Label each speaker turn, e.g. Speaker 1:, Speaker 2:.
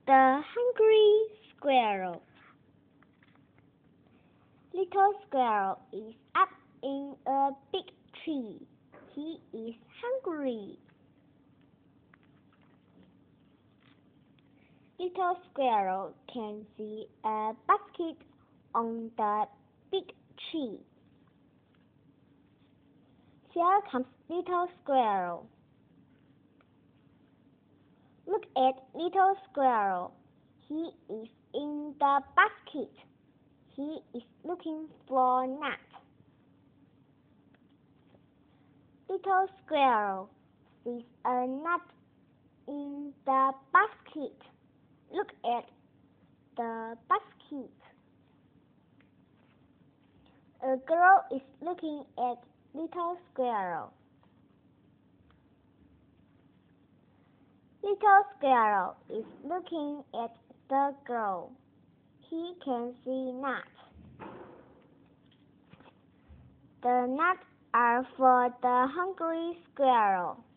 Speaker 1: The hungry squirrel. Little squirrel is up in a big tree. He is hungry. Little squirrel can see a basket on the big tree. Here comes little squirrel. Look at little squirrel. He is in the basket. He is looking for nuts. Little squirrel sees a nut in the basket. Look at the basket. A girl is looking at little squirrel. Little squirrel is looking at the girl. He can see nuts. The nuts are for the hungry squirrel.